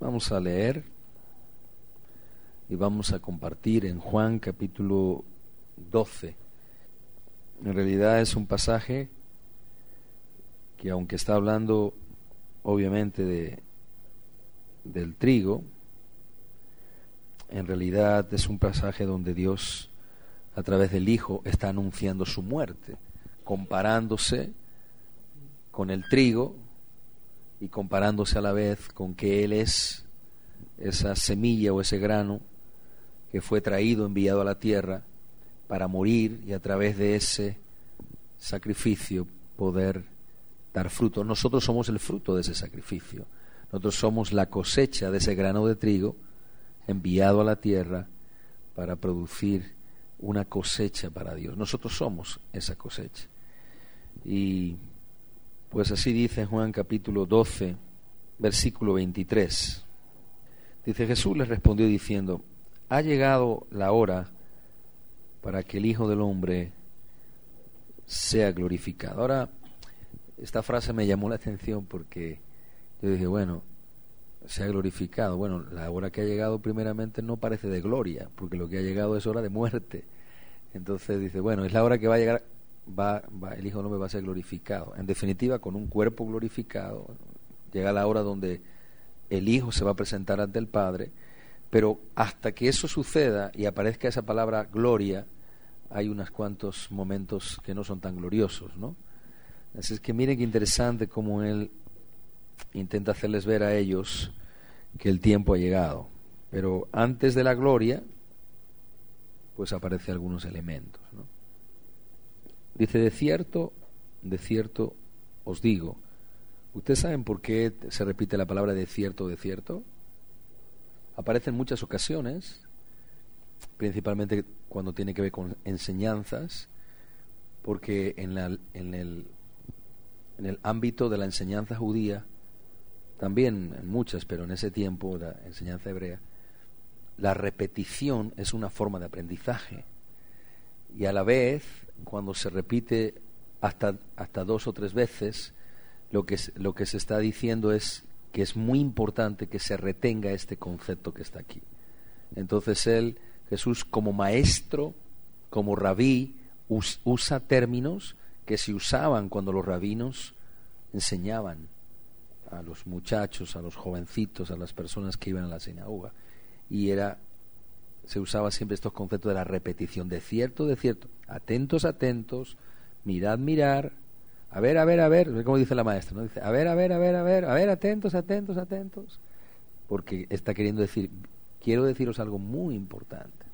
Vamos a leer y vamos a compartir en Juan capítulo 12. En realidad es un pasaje que, aunque está hablando obviamente del trigo, en realidad es un pasaje donde Dios, a través del Hijo, está anunciando su muerte, comparándose con el trigo y comparándose a la vez con que Él es esa semilla o ese grano que fue traído, enviado a la tierra para morir y a través de ese sacrificio poder dar fruto. Nosotros somos el fruto de ese sacrificio. Nosotros somos la cosecha de ese grano de trigo enviado a la tierra para producir una cosecha para Dios. Nosotros somos esa cosecha. Y pues así dice Juan capítulo 12, versículo 23. Dice: Jesús les respondió diciendo: ha llegado la hora para que el Hijo del Hombre sea glorificado. Ahora, esta frase me llamó la atención porque yo dije, bueno, sea glorificado. Bueno, la hora que ha llegado primeramente no parece de gloria, porque lo que ha llegado es hora de muerte. Entonces dice, bueno, es la hora que va a llegar, el Hijo del Hombre va a ser glorificado. En definitiva, con un cuerpo glorificado, llega la hora donde el Hijo se va a presentar ante el Padre, pero hasta que eso suceda y aparezca esa palabra gloria, hay unos cuantos momentos que no son tan gloriosos, ¿no? Así es que miren qué interesante cómo Él intenta hacerles ver a ellos que el tiempo ha llegado. Pero antes de la gloria, pues aparecen algunos elementos, ¿no? Dice: de cierto os digo. ¿Ustedes saben por qué se repite la palabra de cierto, de cierto? Aparece en muchas ocasiones, principalmente cuando tiene que ver con enseñanzas, porque en el ámbito de la enseñanza judía, también en muchas, pero en ese tiempo, la enseñanza hebrea, la repetición es una forma de aprendizaje. Y a la vez, cuando se repite hasta 2 o 3 veces, lo que se está diciendo es que es muy importante que se retenga este concepto que está aquí. Entonces Jesús, como maestro, como rabí, usa términos que se usaban cuando los rabinos enseñaban a los muchachos, a los jovencitos, a las personas que iban a la sinagoga. Y se usaba siempre estos conceptos de la repetición, de cierto, atentos, atentos, mirad, mirar, a ver, como dice la maestra, ¿no? Dice, a ver, atentos, atentos, atentos, porque está queriendo decir, quiero deciros algo muy importante.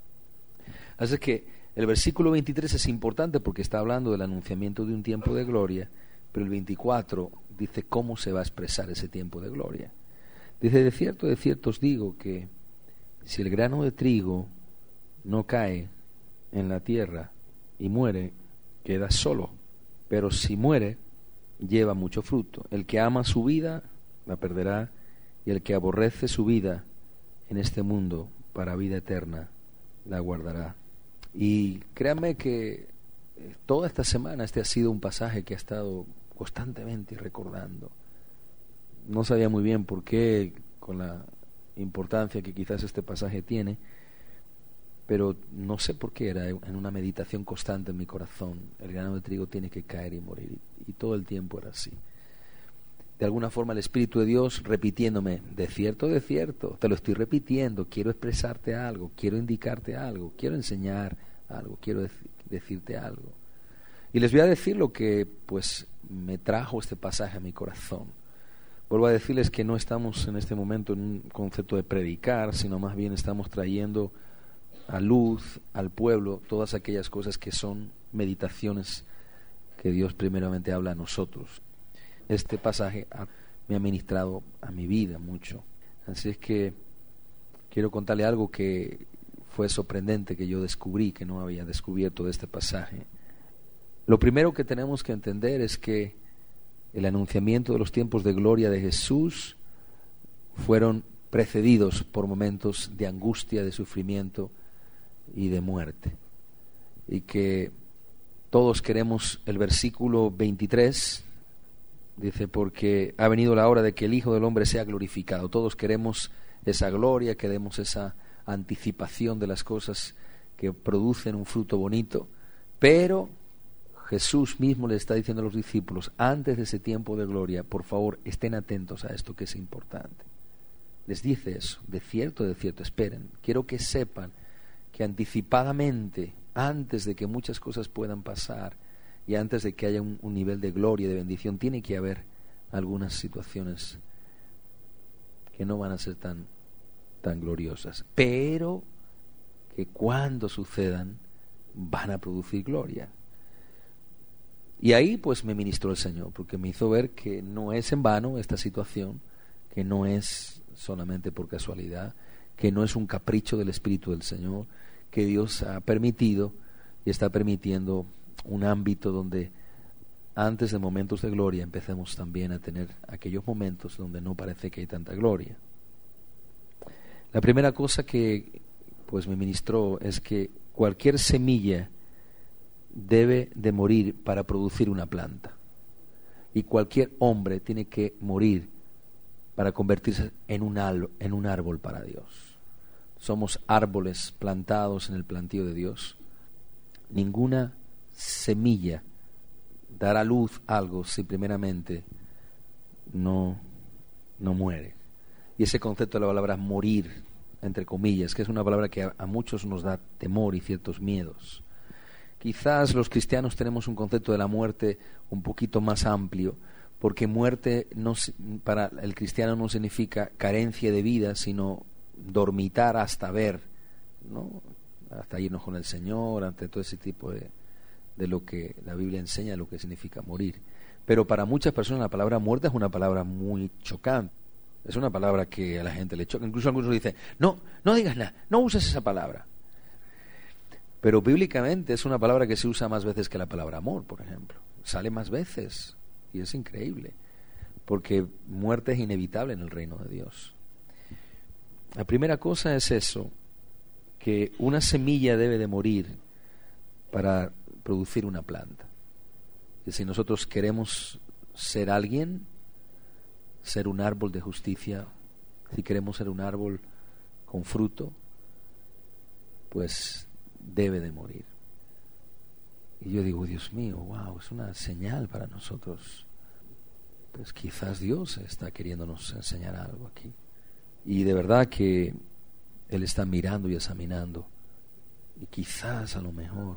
Así que el versículo 23 es importante porque está hablando del anunciamiento de un tiempo de gloria, pero el 24 dice cómo se va a expresar ese tiempo de gloria. Dice: de cierto os digo que si el grano de trigo no cae en la tierra y muere, queda solo, pero si muere, lleva mucho fruto. El que ama su vida la perderá, y el que aborrece su vida en este mundo para vida eterna la guardará. Y créanme que toda esta semana este ha sido un pasaje que he estado constantemente recordando. No sabía muy bien por qué, con la importancia que quizás este pasaje tiene, pero no sé por qué, era en una meditación constante en mi corazón. El grano de trigo tiene que caer y morir, y todo el tiempo era así. De alguna forma el Espíritu de Dios repitiéndome: de cierto, te lo estoy repitiendo, quiero expresarte algo, quiero indicarte algo, quiero enseñar algo, quiero decirte algo. Y les voy a decir lo que pues me trajo este pasaje a mi corazón. Vuelvo a decirles que no estamos en este momento en un concepto de predicar, sino más bien estamos trayendo a luz al pueblo todas aquellas cosas que son meditaciones que Dios primeramente habla a nosotros. Este pasaje me ha ministrado a mi vida mucho. Así es que quiero contarle algo que fue sorprendente, que yo descubrí, que no había descubierto de este pasaje. Lo primero que tenemos que entender es que el anunciamiento de los tiempos de gloria de Jesús fueron precedidos por momentos de angustia, de sufrimiento y de muerte. Y que todos queremos el versículo 23 Dice, porque ha venido la hora de que el Hijo del Hombre sea glorificado. Todos queremos esa gloria, queremos esa anticipación de las cosas que producen un fruto bonito, pero Jesús mismo le está diciendo a los discípulos, antes de ese tiempo de gloria, por favor, estén atentos a esto que es importante. Les dice eso, de cierto, esperen. Quiero que sepan que anticipadamente, antes de que muchas cosas puedan pasar y antes de que haya un nivel de gloria y de bendición, tiene que haber algunas situaciones que no van a ser tan gloriosas, pero que cuando sucedan van a producir gloria. Y ahí pues me ministró el Señor, porque me hizo ver que no es en vano esta situación, que no es solamente por casualidad, que no es un capricho del Espíritu del Señor, que Dios ha permitido y está permitiendo un ámbito donde antes de momentos de gloria empecemos también a tener aquellos momentos donde no parece que hay tanta gloria. La primera cosa que pues me ministró es que cualquier semilla debe de morir para producir una planta, y cualquier hombre tiene que morir para convertirse en un árbol para Dios. Somos árboles plantados en el plantío de Dios. Ninguna semilla dará luz algo si primeramente no muere. Y ese concepto de la palabra morir, entre comillas, que es una palabra que a muchos nos da temor y ciertos miedos. Quizás los cristianos tenemos un concepto de la muerte un poquito más amplio, porque muerte para el cristiano no significa carencia de vida, sino dormitar hasta ver, ¿no? Hasta irnos con el Señor, ante todo ese tipo de lo que la Biblia enseña, lo que significa morir. Pero para muchas personas la palabra muerte es una palabra muy chocante. Es una palabra que a la gente le choca. Incluso algunos dicen, no digas nada, no uses esa palabra. Pero bíblicamente es una palabra que se usa más veces que la palabra amor, por ejemplo. Sale más veces y es increíble, porque muerte es inevitable en el reino de Dios. La primera cosa es eso, que una semilla debe de morir para producir una planta. Y si nosotros queremos ser alguien, ser un árbol de justicia, si queremos ser un árbol con fruto, pues debe de morir. Y yo digo, Dios mío, wow, es una señal para nosotros. Pues quizás Dios está queriéndonos enseñar algo aquí. Y de verdad que Él está mirando y examinando. Y quizás a lo mejor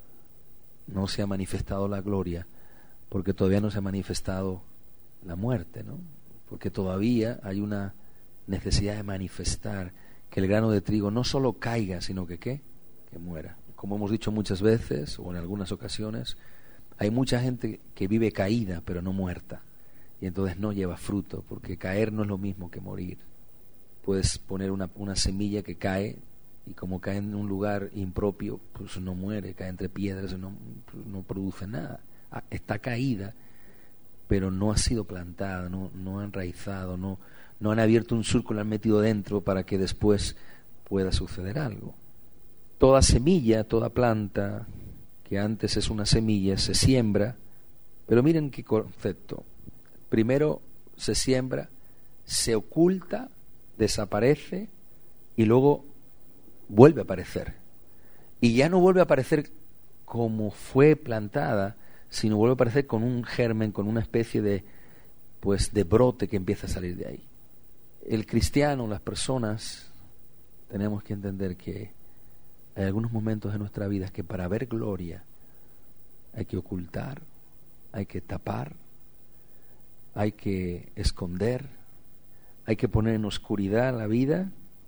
no se ha manifestado la gloria porque todavía no se ha manifestado la muerte, ¿no? Porque todavía hay una necesidad de manifestar que el grano de trigo no solo caiga, sino que ¿qué? Que muera. Como hemos dicho muchas veces o en algunas ocasiones, hay mucha gente que vive caída pero no muerta, y entonces no lleva fruto, porque caer no es lo mismo que morir. Puedes poner una semilla que cae, y como cae en un lugar impropio, pues no muere, cae entre piedras y no produce nada. Está caída, pero no ha sido plantada, no ha enraizado, no han abierto un surco, lo han metido dentro para que después pueda suceder algo. Toda semilla, toda planta que antes es una semilla, se siembra, pero miren qué concepto. Primero se siembra, se oculta, desaparece y luego vuelve a aparecer. Y ya no vuelve a aparecer como fue plantada, sino vuelve a aparecer con un germen, con una especie de brote que empieza a salir de ahí. El cristiano, las personas, tenemos que entender que hay algunos momentos de nuestra vida que para ver gloria hay que ocultar, hay que tapar, hay que esconder, hay que poner en oscuridad la vida,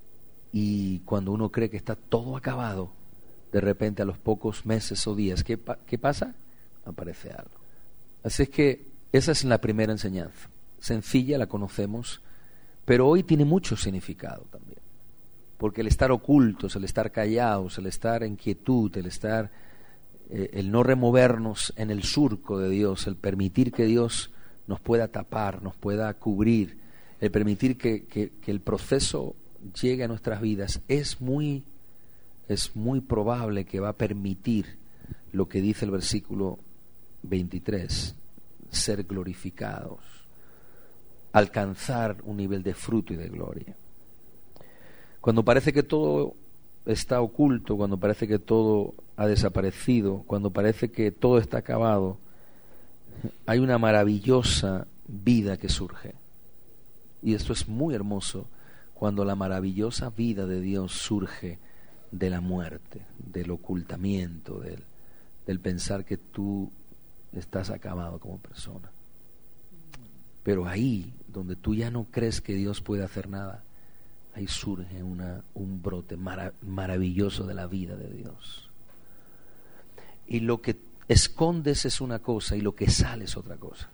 y cuando uno cree que está todo acabado, de repente a los pocos meses o días, ¿qué pasa? Aparece algo. Así es que esa es la primera enseñanza. Sencilla, la conocemos, pero hoy tiene mucho significado también. Porque el estar ocultos, el estar callados, el estar en quietud, el no removernos en el surco de Dios, el permitir que Dios nos pueda tapar, nos pueda cubrir, el permitir que el proceso llegue a nuestras vidas, es muy probable que va a permitir lo que dice el versículo 23. ser glorificados, alcanzar un nivel de fruto y de gloria. Cuando parece que todo está oculto, cuando parece que todo ha desaparecido, cuando parece que todo está acabado, hay una maravillosa vida que surge. Y esto es muy hermoso, cuando la maravillosa vida de Dios surge de la muerte, del ocultamiento, del pensar que tú estás acabado como persona. Pero ahí, donde tú ya no crees que Dios puede hacer nada, ahí surge un brote maravilloso de la vida de Dios. Y lo que escondes es una cosa y lo que sale es otra cosa.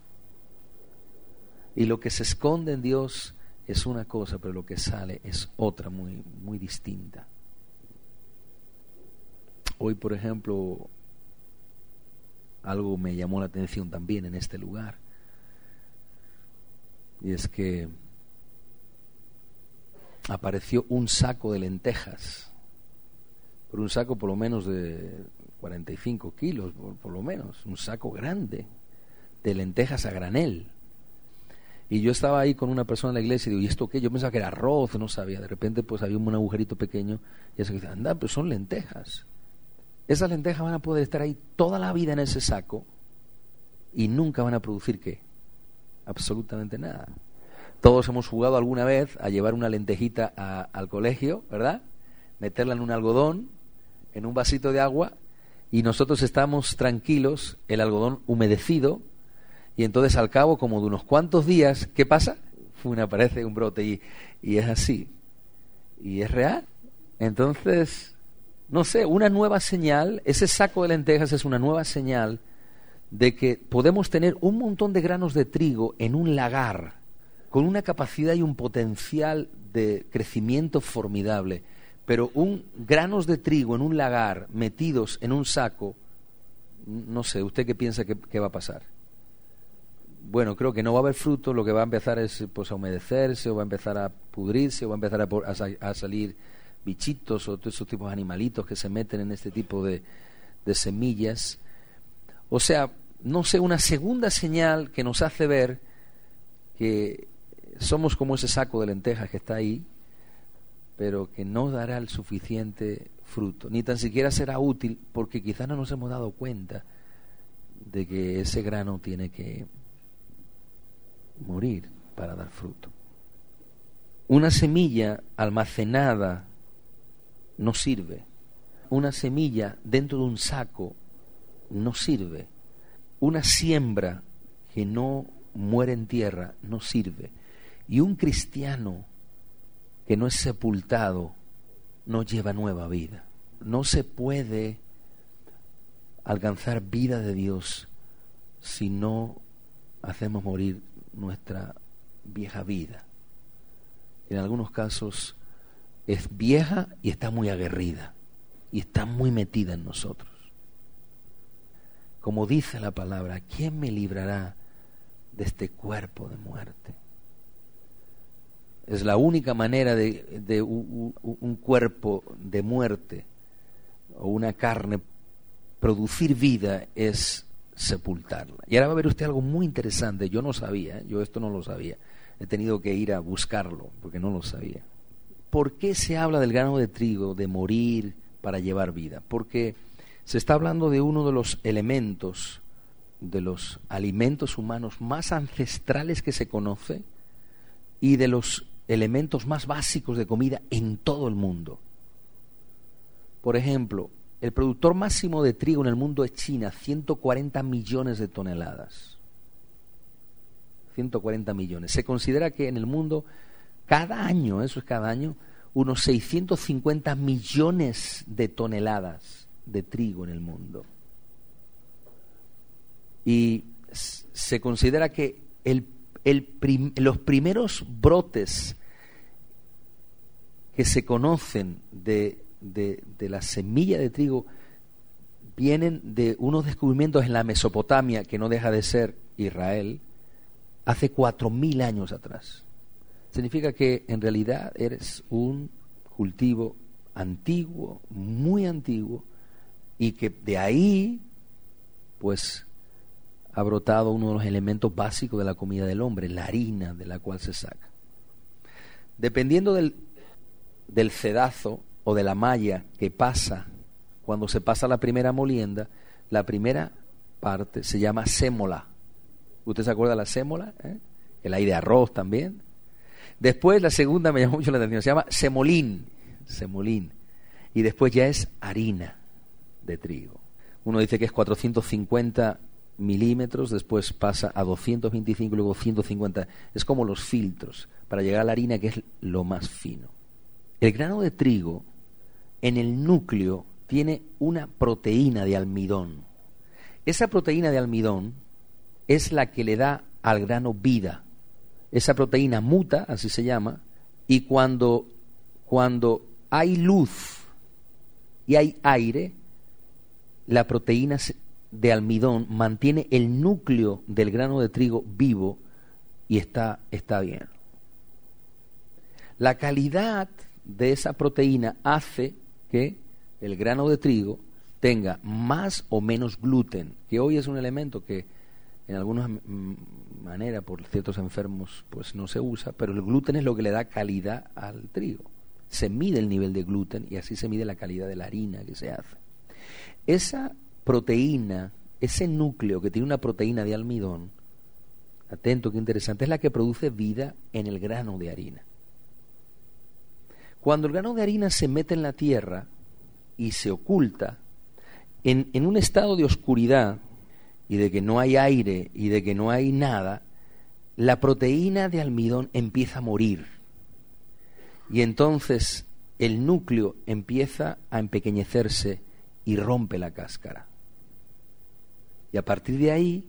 Y lo que se esconde en Dios es una cosa, pero lo que sale es otra muy, muy distinta. Hoy, por ejemplo, algo me llamó la atención también en este lugar. Y es que apareció un saco de lentejas, pero un saco por lo menos de 45 kilos, por lo menos, un saco grande de lentejas a granel. Y yo estaba ahí con una persona en la iglesia y digo, ¿y esto qué? Yo pensaba que era arroz, no sabía. De repente pues había un agujerito pequeño y eso que dice, anda, pues son lentejas. Esas lentejas van a poder estar ahí toda la vida en ese saco y nunca van a producir ¿qué? Absolutamente nada. Todos hemos jugado alguna vez a llevar una lentejita al colegio, ¿verdad? Meterla en un algodón, en un vasito de agua, y nosotros estamos tranquilos, el algodón humedecido, y entonces al cabo como de unos cuantos días, ¿qué pasa? Aparece un brote y es así. Y es real. Entonces, no sé, una nueva señal, ese saco de lentejas es una nueva señal de que podemos tener un montón de granos de trigo en un lagar, con una capacidad y un potencial de crecimiento formidable, pero granos de trigo en un lagar metidos en un saco, no sé, ¿usted qué piensa que va a pasar? Bueno, creo que no va a haber fruto, lo que va a empezar es pues a humedecerse, o va a empezar a pudrirse, o va a empezar a salir bichitos o todos esos tipos de animalitos que se meten en este tipo de semillas. O sea, no sé, una segunda señal que nos hace ver que somos como ese saco de lentejas que está ahí, pero que no dará el suficiente fruto, ni tan siquiera será útil, porque quizás no nos hemos dado cuenta de que ese grano tiene que morir para dar fruto. Una semilla almacenada no sirve. Una semilla dentro de un saco no sirve. Una siembra que no muere en tierra no sirve. Y un cristiano que no es sepultado no lleva nueva vida. No se puede alcanzar vida de Dios si no hacemos morir nuestra vieja vida. En algunos casos es vieja y está muy aguerrida y está muy metida en nosotros. Como dice la palabra, ¿quién me librará de este cuerpo de muerte? Es la única manera de un cuerpo de muerte o una carne producir vida es sepultarla. Y ahora va a ver usted algo muy interesante. Yo no sabía, yo esto no lo sabía. He tenido que ir a buscarlo porque no lo sabía. ¿Por qué se habla del grano de trigo, de morir para llevar vida? Porque se está hablando de uno de los elementos, de los alimentos humanos más ancestrales que se conoce y de los elementos más básicos de comida en todo el mundo. Por ejemplo, el productor máximo de trigo en el mundo es China, 140 millones de toneladas. 140 millones. Se considera que en el mundo, cada año, eso es cada año, unos 650 millones de toneladas de trigo en el mundo. Y se considera que los primeros brotes que se conocen de la semilla de trigo vienen de unos descubrimientos en la Mesopotamia, que no deja de ser Israel, hace 4.000 años atrás. Significa que en realidad eres un cultivo antiguo, muy antiguo, y que de ahí pues ha brotado uno de los elementos básicos de la comida del hombre, la harina de la cual se saca. Dependiendo del cedazo o de la malla que pasa, cuando se pasa la primera molienda, la primera parte se llama sémola. ¿Usted se acuerda de la sémola? El hay de arroz también. Después la segunda me llamó mucho la atención, se llama semolín. Y después ya es harina de trigo. Uno dice que es 450 milímetros, después pasa a 225 y luego 150. Es como los filtros para llegar a la harina, que es lo más fino. El grano de trigo en el núcleo tiene una proteína de almidón. Esa proteína de almidón es la que le da al grano vida. Esa proteína muta, así se llama, y cuando hay luz y hay aire, la proteína de almidón mantiene el núcleo del grano de trigo vivo y está bien. La calidad de esa proteína hace que el grano de trigo tenga más o menos gluten, que hoy es un elemento que en alguna manera por ciertos enfermos pues no se usa, pero el gluten es lo que le da calidad al trigo. Se mide el nivel de gluten y así se mide la calidad de la harina que se hace. Esa proteína, ese núcleo que tiene una proteína de almidón, atento, qué interesante, es la que produce vida en el grano de harina. Cuando el grano de harina se mete en la tierra y se oculta, en un estado de oscuridad y de que no hay aire y de que no hay nada, la proteína de almidón empieza a morir. Y entonces el núcleo empieza a empequeñecerse y rompe la cáscara. Y a partir de ahí,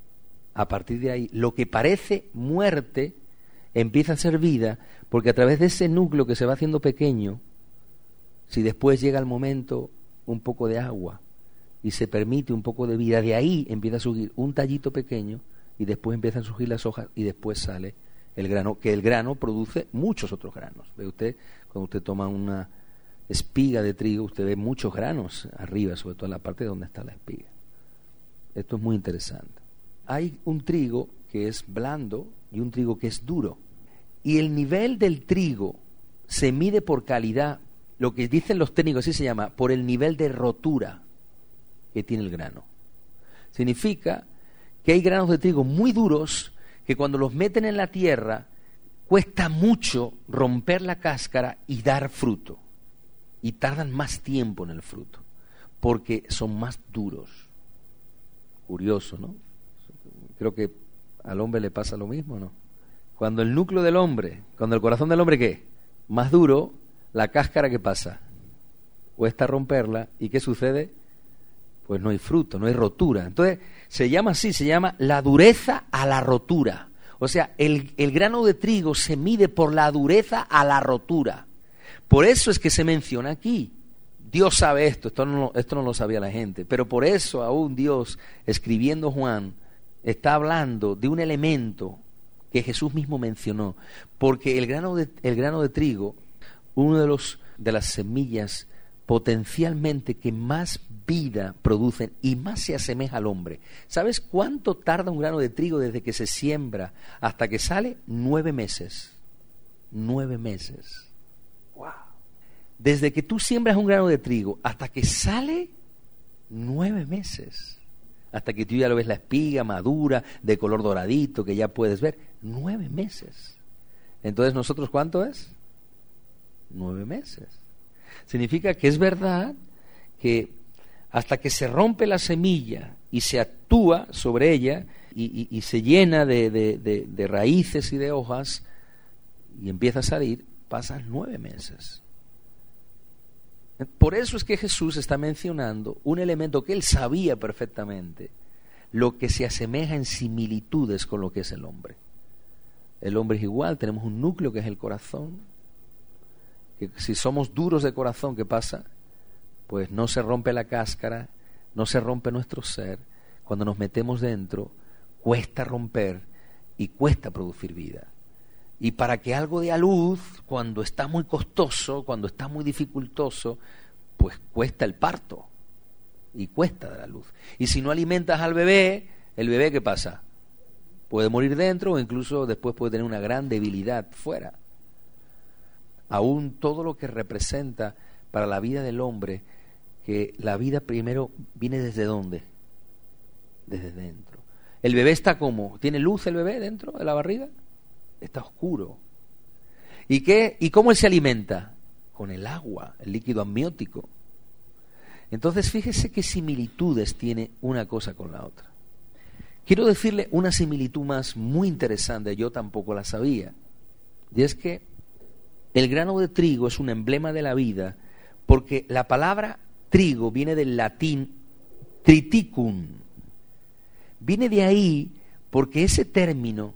lo que parece muerte empieza a ser vida, porque a través de ese núcleo que se va haciendo pequeño, si después llega el momento, un poco de agua, y se permite un poco de vida, de ahí empieza a surgir un tallito pequeño, y después empiezan a surgir las hojas, y después sale el grano, que el grano produce muchos otros granos. Ve usted, cuando usted toma una espiga de trigo, usted ve muchos granos arriba, sobre todo en la parte donde está la espiga. Esto es muy interesante. Hay un trigo que es blando y un trigo que es duro. Y el nivel del trigo se mide por calidad, lo que dicen los técnicos, así se llama, por el nivel de rotura que tiene el grano. Significa que hay granos de trigo muy duros que cuando los meten en la tierra cuesta mucho romper la cáscara y dar fruto. Y tardan más tiempo en el fruto, porque son más duros. Curioso, ¿no? Creo que al hombre le pasa lo mismo, ¿no? Cuando el núcleo del hombre, cuando el corazón del hombre, ¿qué? Más duro, la cáscara, ¿qué pasa? Cuesta romperla, ¿y qué sucede? Pues no hay fruto, no hay rotura. Entonces, se llama así, se llama la dureza a la rotura. O sea, el grano de trigo se mide por la dureza a la rotura. Por eso es que se menciona aquí. Dios sabe esto no lo sabía la gente, pero por eso aún Dios, escribiendo Juan, está hablando de un elemento que Jesús mismo mencionó, porque el grano de trigo, uno de las semillas potencialmente que más vida producen y más se asemeja al hombre. ¿Sabes cuánto tarda un grano de trigo desde que se siembra hasta que sale? 9 meses. 9 meses. ¡Wow! Desde que tú siembras un grano de trigo hasta que sale, 9 meses. Hasta que tú ya lo ves la espiga madura, de color doradito, que ya puedes ver. 9 meses. Entonces, ¿nosotros cuánto es? 9 meses. Significa que es verdad que hasta que se rompe la semilla y se actúa sobre ella y se llena de raíces y de hojas y empieza a salir, pasan 9 meses. Por eso es que Jesús está mencionando un elemento que él sabía perfectamente, lo que se asemeja en similitudes con lo que es el hombre. El hombre es igual, tenemos un núcleo que es el corazón, que si somos duros de corazón, ¿qué pasa? Pues no se rompe la cáscara, no se rompe nuestro ser. Cuando nos metemos dentro, cuesta romper y cuesta producir vida. Y para que algo dé a luz, cuando está muy costoso, cuando está muy dificultoso, pues cuesta el parto y cuesta dar a luz. Y si no alimentas al bebé, ¿El bebé qué pasa? Puede morir dentro o incluso después puede tener una gran debilidad fuera. Aún todo lo que representa para la vida del hombre, que la vida primero viene ¿desde dónde? Desde dentro. ¿El bebé está como? ¿Tiene luz el bebé dentro de la barriga? Está oscuro. ¿Y qué? ¿Y cómo él se alimenta? Con el agua, el líquido amniótico. Entonces fíjese qué similitudes tiene una cosa con la otra. Quiero decirle una similitud más muy interesante, yo tampoco la sabía. Y es que el grano de trigo es un emblema de la vida, porque la palabra trigo viene del latín triticum. Viene de ahí porque ese término,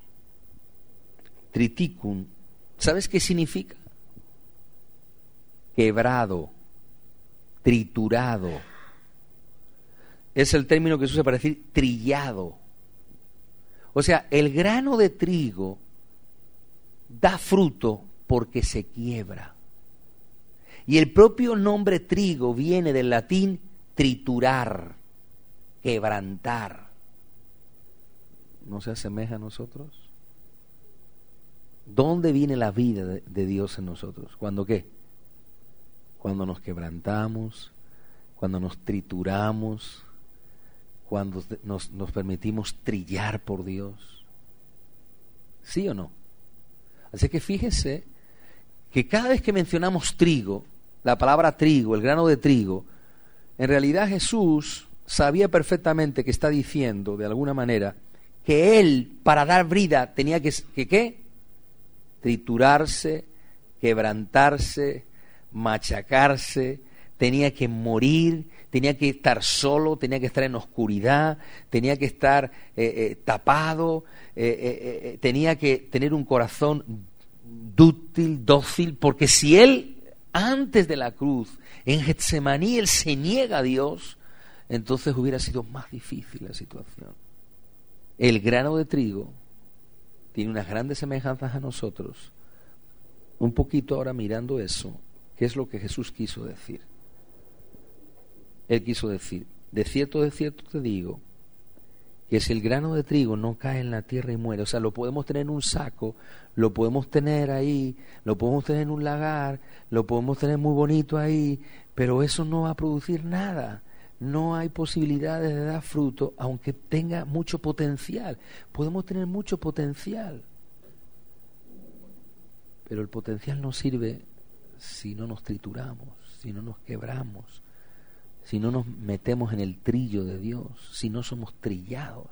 triticum, ¿sabes qué significa? Quebrado, triturado. Es el término que se usa para decir trillado. O sea, el grano de trigo da fruto porque se quiebra. Y el propio nombre trigo viene del latín triturar, quebrantar. ¿No se asemeja a nosotros? ¿Dónde viene la vida de Dios en nosotros? ¿Cuándo qué? Cuando nos quebrantamos, cuando nos trituramos, cuando nos permitimos trillar por Dios. ¿Sí o no? Así que fíjese que cada vez que mencionamos trigo, la palabra trigo, el grano de trigo, en realidad Jesús sabía perfectamente que está diciendo, de alguna manera, que Él, para dar vida, tenía que ¿qué? Triturarse, quebrantarse, machacarse, tenía que morir, tenía que estar solo, tenía que estar en oscuridad, tenía que estar tapado, tenía que tener un corazón dúctil, dócil, porque si Él, antes de la cruz, en Getsemaní, Él se niega a Dios, entonces hubiera sido más difícil la situación. El grano de trigo tiene unas grandes semejanzas a nosotros. Un poquito ahora mirando eso, ¿qué es lo que Jesús quiso decir? Él quiso decir, de cierto te digo, que si el grano de trigo no cae en la tierra y muere, o sea, lo podemos tener en un saco, lo podemos tener ahí, lo podemos tener en un lagar, lo podemos tener muy bonito ahí, pero eso no va a producir nada. No hay posibilidades de dar fruto, aunque tenga mucho potencial. Podemos tener mucho potencial, pero el potencial no sirve si no nos trituramos, si no nos quebramos, si no nos metemos en el trillo de Dios, si no somos trillados.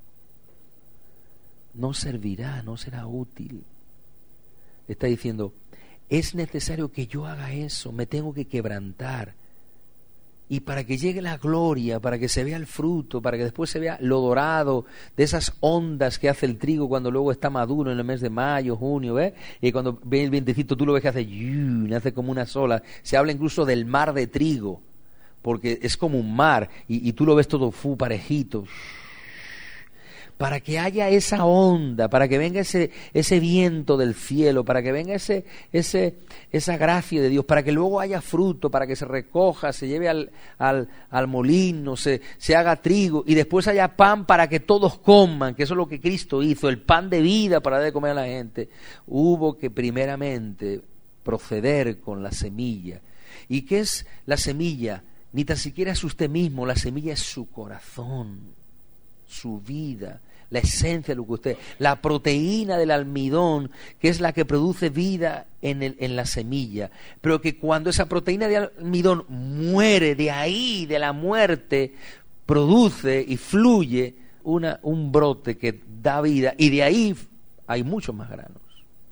No servirá, no será útil. Está diciendo, es necesario que yo haga eso, me tengo que quebrantar. Y para que llegue la gloria, para que se vea el fruto, para que después se vea lo dorado de esas ondas que hace el trigo cuando luego está maduro en el mes de mayo, junio, ¿ves? Y cuando ve el vientecito tú lo ves que hace como una sola. Se habla incluso del mar de trigo, porque es como un mar y tú lo ves todo parejito. Para que haya esa onda, para que venga ese viento del cielo, para que venga esa gracia de Dios, para que luego haya fruto, para que se recoja, se lleve al molino, se haga trigo y después haya pan para que todos coman, que eso es lo que Cristo hizo, el pan de vida para dar de comer a la gente. Hubo que primeramente proceder con la semilla. ¿Y qué es la semilla? Ni tan siquiera es usted mismo, la semilla es su corazón, su vida, la esencia de lo que usted, la proteína del almidón, que es la que produce vida en la semilla, pero que cuando esa proteína de almidón muere, de ahí, de la muerte, produce y fluye un brote que da vida, y de ahí hay muchos más granos.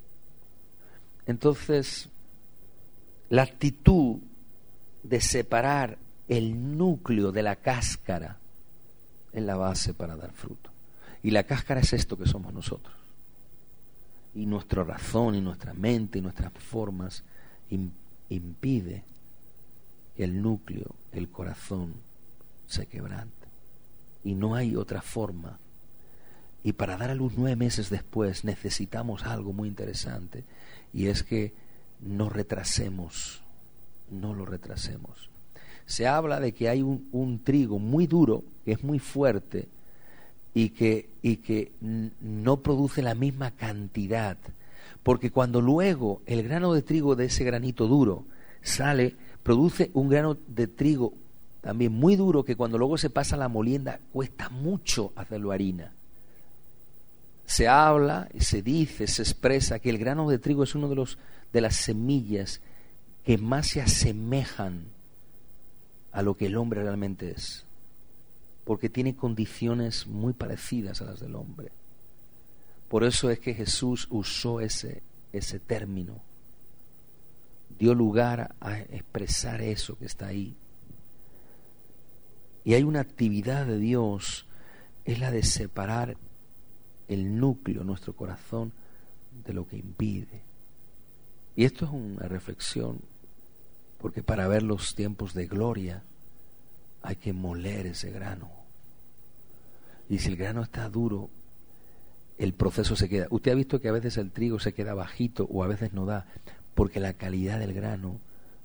Entonces, la actitud de separar el núcleo de la cáscara es la base para dar fruto. Y la cáscara es esto que somos nosotros. Y nuestra razón y nuestra mente y nuestras formas impide que el núcleo, el corazón, se quebrante. Y no hay otra forma. Y para dar a luz 9 meses después necesitamos algo muy interesante, y es que no retrasemos, no lo retrasemos. Se habla de que hay un trigo muy duro, que es muy fuerte, y que no produce la misma cantidad. Porque cuando luego el grano de trigo de ese granito duro sale, produce un grano de trigo también muy duro, que cuando luego se pasa a la molienda cuesta mucho hacerlo harina. Se habla, se dice, se expresa que el grano de trigo es uno de las semillas que más se asemejan a lo que el hombre realmente es, porque tiene condiciones muy parecidas a las del hombre. Por eso es que Jesús usó ese término, dio lugar a expresar eso que está ahí. Y hay una actividad de Dios, es la de separar el núcleo, nuestro corazón, de lo que impide. Y esto es una reflexión, porque para ver los tiempos de gloria hay que moler ese grano. Y si el grano está duro, el proceso se queda. Usted ha visto que a veces el trigo se queda bajito o a veces no da, porque la calidad del grano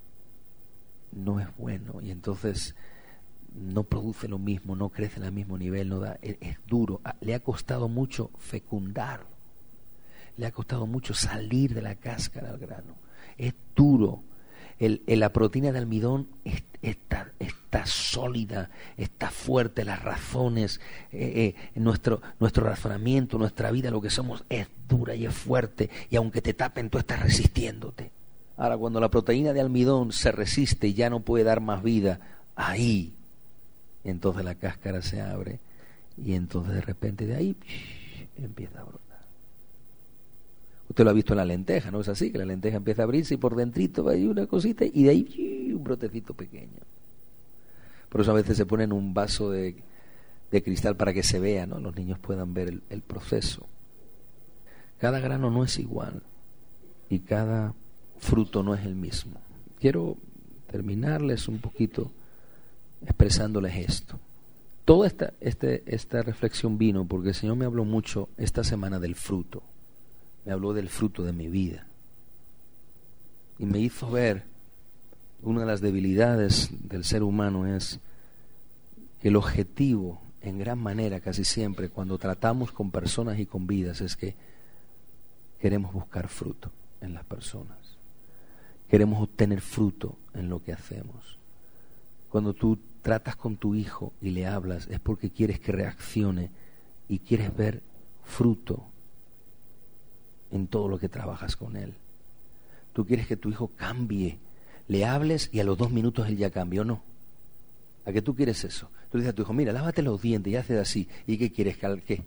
no es bueno y entonces no produce lo mismo, no crece al mismo nivel, no da, es duro. Le ha costado mucho fecundar, le ha costado mucho salir de la cáscara al grano, es duro. La proteína de almidón está sólida, está fuerte, las razones, nuestro razonamiento, nuestra vida, lo que somos es dura y es fuerte, y aunque te tapen tú estás resistiéndote. Ahora, cuando la proteína de almidón se resiste y ya no puede dar más vida, ahí entonces la cáscara se abre y entonces de repente de ahí empieza a brotar. Usted lo ha visto en la lenteja, ¿no es así? Que la lenteja empieza a abrirse y por dentrito hay una cosita y de ahí un brotecito pequeño. Por eso a veces se pone en un vaso de cristal para que se vea, ¿no? Los niños puedan ver el proceso. Cada grano no es igual y cada fruto no es el mismo. Quiero terminarles un poquito expresándoles esto. Toda esta reflexión vino porque el Señor me habló mucho esta semana del fruto. Me habló del fruto de mi vida. Y me hizo ver una de las debilidades del ser humano es que el objetivo, en gran manera, casi siempre, cuando tratamos con personas y con vidas, es que queremos buscar fruto en las personas. Queremos obtener fruto en lo que hacemos. Cuando tú tratas con tu hijo y le hablas, es porque quieres que reaccione y quieres ver fruto en todo lo que trabajas con él. Tú quieres que tu hijo cambie, le hables y a los 2 minutos él ya cambió, ¿no? ¿A qué tú quieres eso? Tú le dices a tu hijo, mira, lávate los dientes y haces así. ¿Y qué quieres? ¿Qué?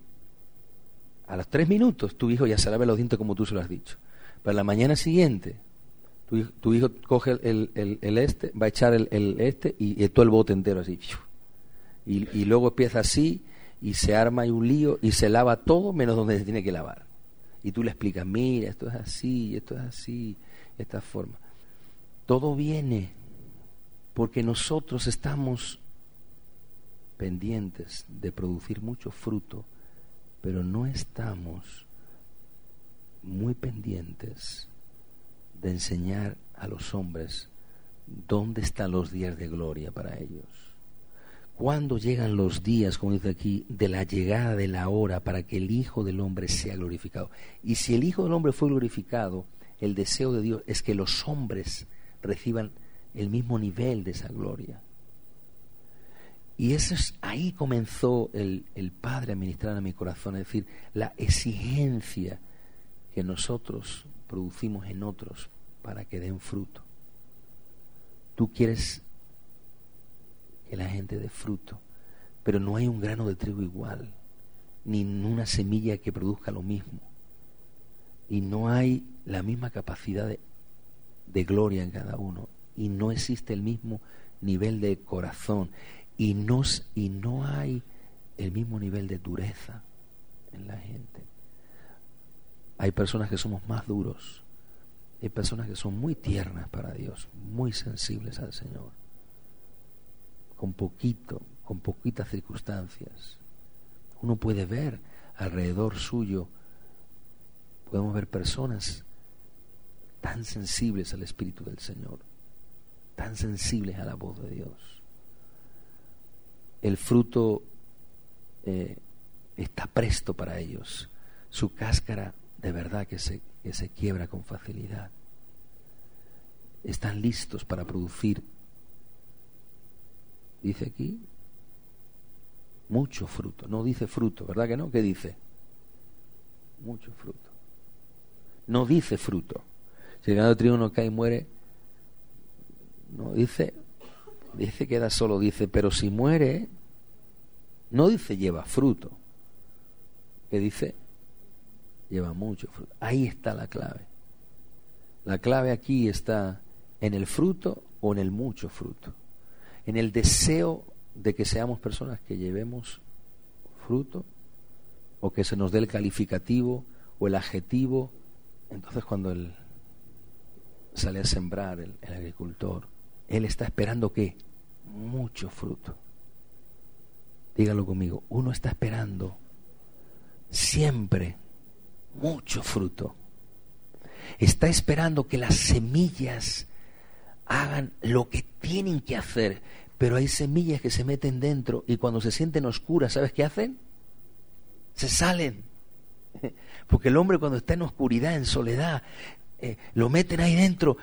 A los 3 minutos tu hijo ya se lava los dientes como tú se lo has dicho. Pero a la mañana siguiente tu hijo coge va a echar y todo el bote entero así. Y luego empieza así y se arma ahí un lío y se lava todo menos donde se tiene que lavar. Y tú le explicas, mira, esto es así, esta forma. Todo viene porque nosotros estamos pendientes de producir mucho fruto, pero no estamos muy pendientes de enseñar a los hombres dónde están los días de gloria para ellos. ¿Cuándo llegan los días, como dice aquí, de la llegada de la hora para que el Hijo del Hombre sea glorificado? Y si el Hijo del Hombre fue glorificado, el deseo de Dios es que los hombres reciban el mismo nivel de esa gloria. Y ahí comenzó el Padre a ministrar a mi corazón, es decir, la exigencia que nosotros producimos en otros para que den fruto. Tú quieres que la gente dé fruto, pero no hay un grano de trigo igual, ni una semilla que produzca lo mismo, y no hay la misma capacidad de gloria en cada uno, y no existe el mismo nivel de corazón, y no hay el mismo nivel de dureza en la gente. Hay personas que somos más duros, hay personas que son muy tiernas para Dios, muy sensibles al Señor, con poquitas circunstancias. Uno puede ver alrededor suyo, podemos ver personas tan sensibles al Espíritu del Señor, tan sensibles a la voz de Dios. El fruto está presto para ellos. Su cáscara de verdad que se quiebra con facilidad. Están listos para producir, dice aquí, mucho fruto. No dice fruto, ¿verdad que no? ¿Qué dice? Mucho fruto. No dice fruto. Si el grano de trigo no cae y muere, no dice queda solo, dice, pero si muere, no dice lleva fruto. ¿Qué dice? Lleva mucho fruto. Ahí está la clave. La clave aquí está en el fruto o en el mucho fruto. En el deseo de que seamos personas que llevemos fruto, o que se nos dé el calificativo o el adjetivo. Entonces cuando él sale a sembrar, el agricultor, él está esperando ¿qué? Mucho fruto. Dígalo conmigo, uno está esperando siempre mucho fruto. Está esperando que las semillas hagan lo que tienen que hacer, pero hay semillas que se meten dentro y cuando se sienten oscuras, ¿sabes qué hacen? Se salen. Porque el hombre cuando está en oscuridad, en soledad, lo meten ahí dentro,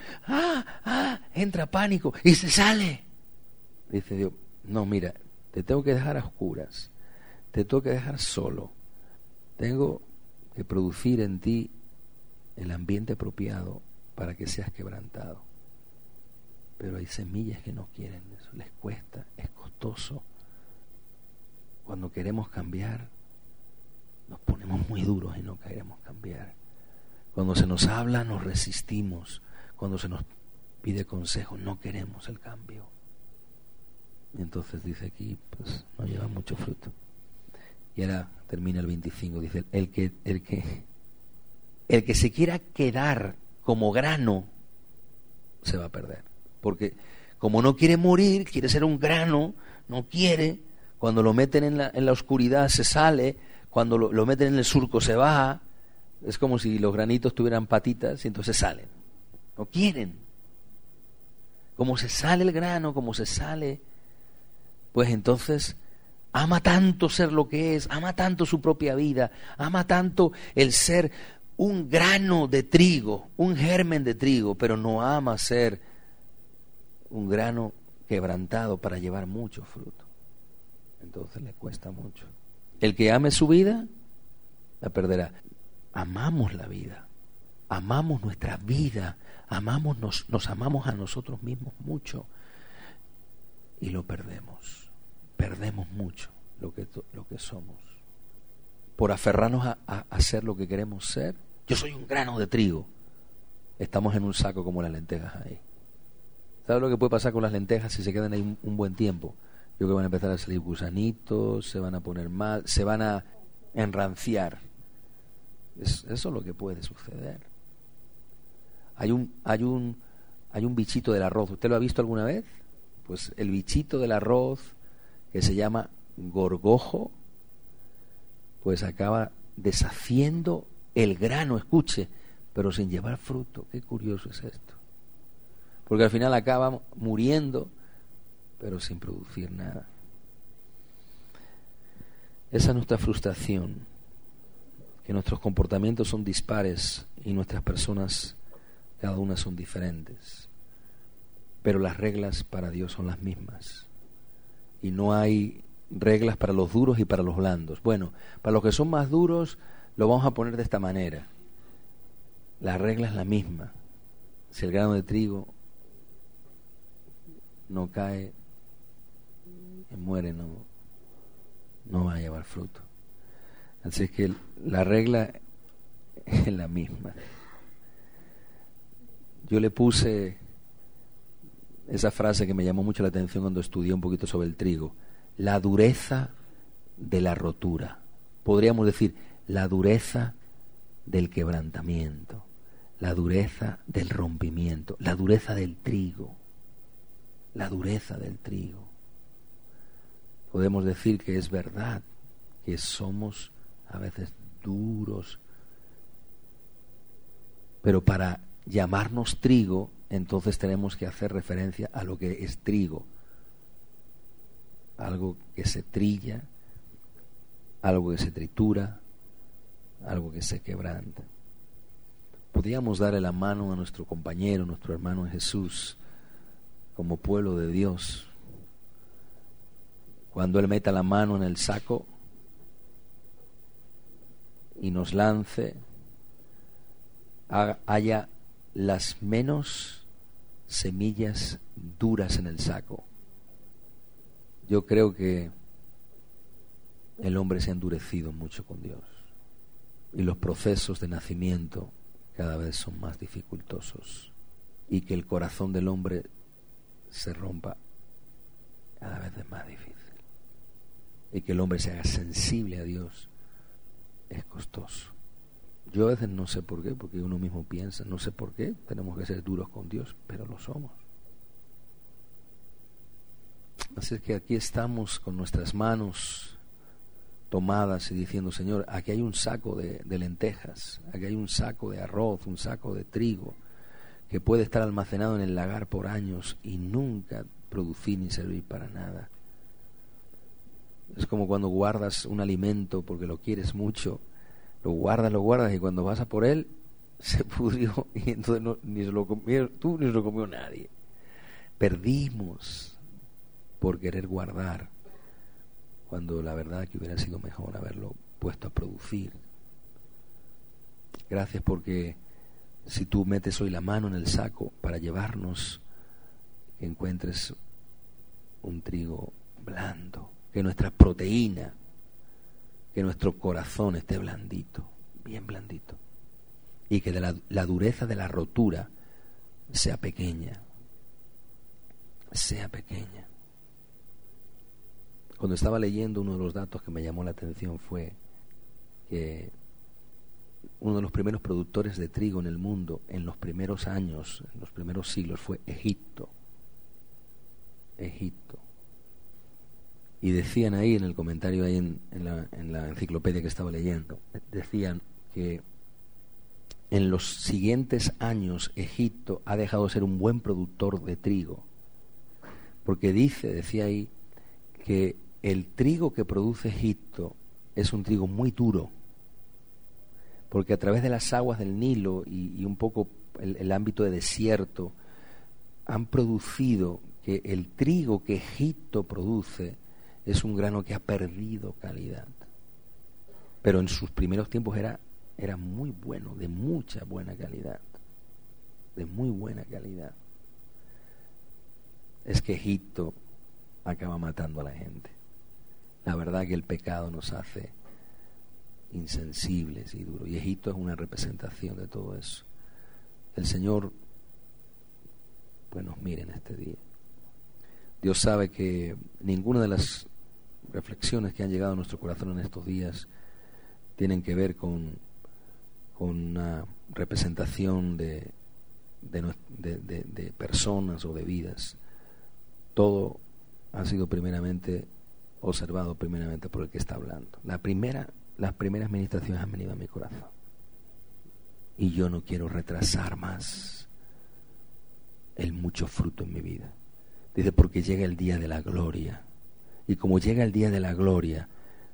entra pánico y se sale. Dice Dios, no, mira, te tengo que dejar a oscuras, te tengo que dejar solo, tengo que producir en ti el ambiente apropiado para que seas quebrantado. Pero hay semillas que no quieren eso, les cuesta, es costoso. Cuando queremos cambiar, nos ponemos muy duros y no queremos cambiar. Cuando se nos habla, nos resistimos. Cuando se nos pide consejo, no queremos el cambio. Y entonces dice aquí, pues no lleva mucho fruto. Y ahora termina el 25, dice, el que se quiera quedar como grano, se va a perder. Porque como no quiere morir, quiere ser un grano, no quiere, cuando lo meten en la oscuridad se sale, cuando lo meten en el surco se va, es como si los granitos tuvieran patitas y entonces salen. No quieren. Como se sale el grano, como se sale, pues entonces ama tanto ser lo que es, ama tanto su propia vida, ama tanto el ser un grano de trigo, un germen de trigo, pero no ama ser un grano quebrantado para llevar mucho fruto. Entonces le cuesta mucho. El que ame su vida, la perderá. Amamos la vida, amamos nuestra vida, nos amamos a nosotros mismos mucho y lo perdemos mucho lo que somos. Por aferrarnos a ser lo que queremos ser. Yo soy un grano de trigo. Estamos en un saco como las lentejas ahí. ¿Sabes lo que puede pasar con las lentejas si se quedan ahí un buen tiempo? Yo creo que van a empezar a salir gusanitos, se van a poner mal, se van a enranciar. Eso es lo que puede suceder. Hay un bichito del arroz. ¿Usted lo ha visto alguna vez? Pues el bichito del arroz, que se llama gorgojo, pues acaba deshaciendo el grano, escuche, pero sin llevar fruto. Qué curioso es esto. Porque al final acaba muriendo, pero sin producir nada. Esa es nuestra frustración, que nuestros comportamientos son dispares y nuestras personas, cada una son diferentes. Pero las reglas para Dios son las mismas. Y no hay reglas para los duros y para los blandos. Bueno, para los que son más duros, lo vamos a poner de esta manera. La regla es la misma. Si el grano de trigo no cae y muere, no va a llevar fruto. Así que la regla es la misma. Yo le puse esa frase que me llamó mucho la atención cuando estudié un poquito sobre el trigo: la dureza de la rotura. Podríamos decir la dureza del quebrantamiento, la dureza del rompimiento, la dureza del trigo. La dureza del trigo. Podemos decir que es verdad que somos a veces duros, pero para llamarnos trigo, entonces tenemos que hacer referencia a lo que es trigo, algo que se trilla algo que se tritura, algo que se quebranta. Podíamos darle la mano a nuestro compañero, nuestro hermano en Jesús, como pueblo de Dios. Cuando Él meta la mano en el saco y nos lance, haya las menos semillas duras en el saco. Yo creo que el hombre se ha endurecido mucho con Dios y los procesos de nacimiento cada vez son más dificultosos, y que el corazón del hombre se rompa cada vez es más difícil, y que el hombre se haga sensible a Dios es costoso. Yo a veces no sé por qué, porque uno mismo piensa, no sé por qué tenemos que ser duros con Dios, pero lo somos. Así es que aquí estamos con nuestras manos tomadas y diciendo: Señor, aquí hay un saco de lentejas, aquí hay un saco de arroz, un saco de trigo que puede estar almacenado en el lagar por años y nunca producir ni servir para nada. Es como cuando guardas un alimento porque lo quieres mucho, lo guardas y cuando vas a por él se pudrió y entonces ni se lo comieron tú ni se lo comió nadie. Perdimos por querer guardar, cuando la verdad que hubiera sido mejor haberlo puesto a producir. Gracias, porque si tú metes hoy la mano en el saco para llevarnos, que encuentres un trigo blando, que nuestra proteína, que nuestro corazón esté blandito, bien blandito, y que de la dureza de la rotura sea pequeña. Cuando estaba leyendo, uno de los datos que me llamó la atención fue que uno de los primeros productores de trigo en el mundo en los primeros años, en los primeros siglos, fue Egipto. Y decían ahí en el comentario, ahí en la enciclopedia que estaba leyendo, decían que en los siguientes años Egipto ha dejado de ser un buen productor de trigo, porque decía ahí que el trigo que produce Egipto es un trigo muy duro, porque a través de las aguas del Nilo y un poco el ámbito de desierto han producido que el trigo que Egipto produce es un grano que ha perdido calidad, pero en sus primeros tiempos era muy bueno, de mucha buena calidad, Es que Egipto acaba matando a la gente. La verdad que el pecado nos hace insensibles y duros, y Egipto es una representación de todo eso. El Señor pues nos mire en este día. Dios sabe que ninguna de las reflexiones que han llegado a nuestro corazón en estos días tienen que ver con una representación de personas o de vidas. Todo ha sido primeramente observado primeramente por el que está hablando. Las primeras ministraciones han venido a mi corazón y yo no quiero retrasar más el mucho fruto en mi vida. Dice, porque llega el día de la gloria, y como llega el día de la gloria,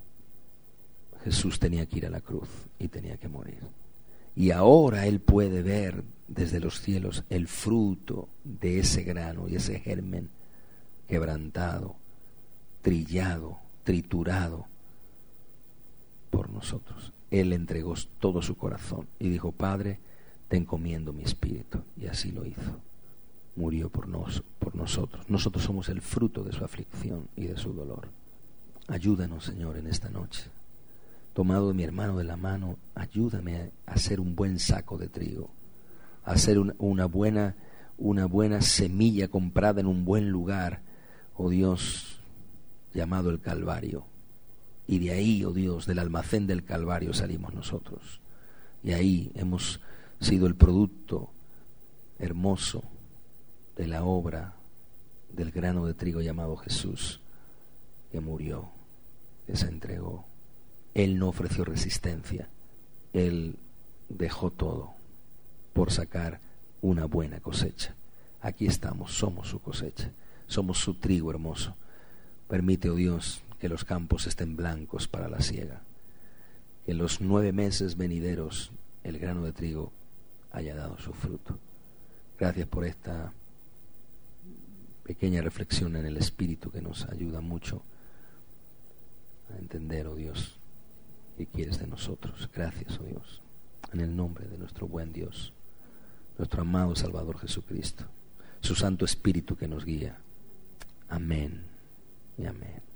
Jesús tenía que ir a la cruz y tenía que morir, y ahora Él puede ver desde los cielos el fruto de ese grano y ese germen quebrantado, trillado, triturado por nosotros. Él entregó todo su corazón y dijo: Padre, te encomiendo mi espíritu, y así lo hizo. Murió por nosotros. Nosotros somos el fruto de su aflicción y de su dolor. Ayúdanos, Señor, en esta noche. Tomado de mi hermano de la mano, ayúdame a hacer un buen saco de trigo, a hacer una buena semilla comprada en un buen lugar, oh Dios, llamado el Calvario. Y de ahí, oh Dios, del almacén del Calvario salimos nosotros. Y ahí hemos sido el producto hermoso de la obra del grano de trigo llamado Jesús, que murió, que se entregó. Él no ofreció resistencia, Él dejó todo por sacar una buena cosecha. Aquí estamos, somos su cosecha, somos su trigo hermoso. Permite, oh Dios, que los campos estén blancos para la siega, que en los 9 meses venideros el grano de trigo haya dado su fruto. Gracias por esta pequeña reflexión en el Espíritu que nos ayuda mucho a entender, oh Dios, qué quieres de nosotros. Gracias, oh Dios, en el nombre de nuestro buen Dios, nuestro amado Salvador Jesucristo, su Santo Espíritu que nos guía. Amén y amén.